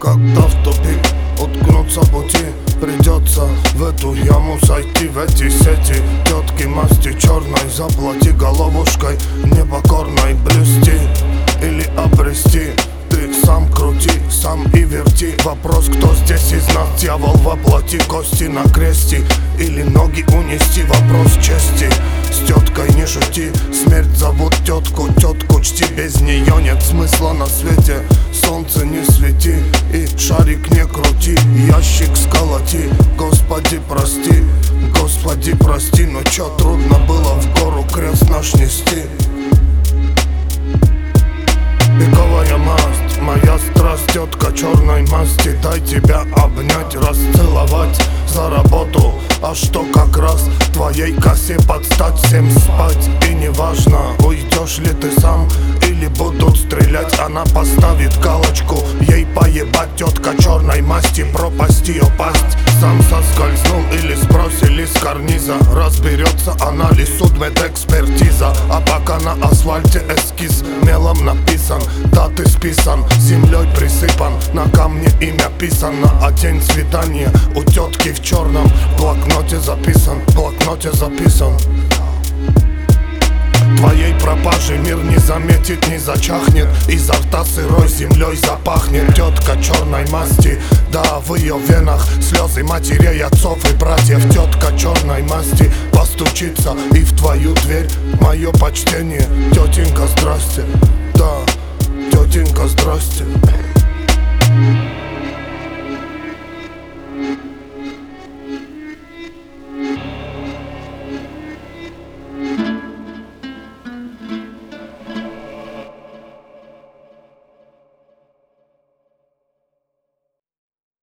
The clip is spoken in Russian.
Когда в тупик уткнуться пути, придется в эту яму сойти, в эти сети тетки масти черной. Заплати головушкой непокорной, блюсти или обрести. Ты сам крути, сам и верти. Вопрос, кто здесь из нас дьявол воплоти, кости на кресте или ноги унести. Вопрос чести, с теткой не шути. Смерть зовут тетку, тетку чти. Без нее нет смысла на свете. Солнце не свети и шарик не крути. Ящик сколоти, Господи прости, Господи прости. Но чё трудно было в гору крест наш нести? Пиковая масть, моя страсть, тетка черной масти. Дай тебя обнять, расцеловать за работу. А что как раз твоей косе подстать, всем спать. И неважно, уйдешь ли ты сам или будут стрелять. Она поставит галочку, ей поебать. Тетка черной масти, пропасть ее пасть. Сам соскользнул или сбросили с карниза. Разберется она ли судмедэкспертиза. А пока на асфальте эскиз мелом написан. Да, ты списан, землей присыпан. На камне имя писано, а день свидания у тетки в черном. В блокноте записан, в блокноте записан. Твоей пропажи мир не заметит, не зачахнет. Изо рта сырой землей запахнет. Тетка черной масти, да, в ее венах слезы матерей, отцов и братьев. Тетка черной масти постучится и в твою дверь. Мое почтение, тетенька, здрасте. Да, тетенька, здрасте.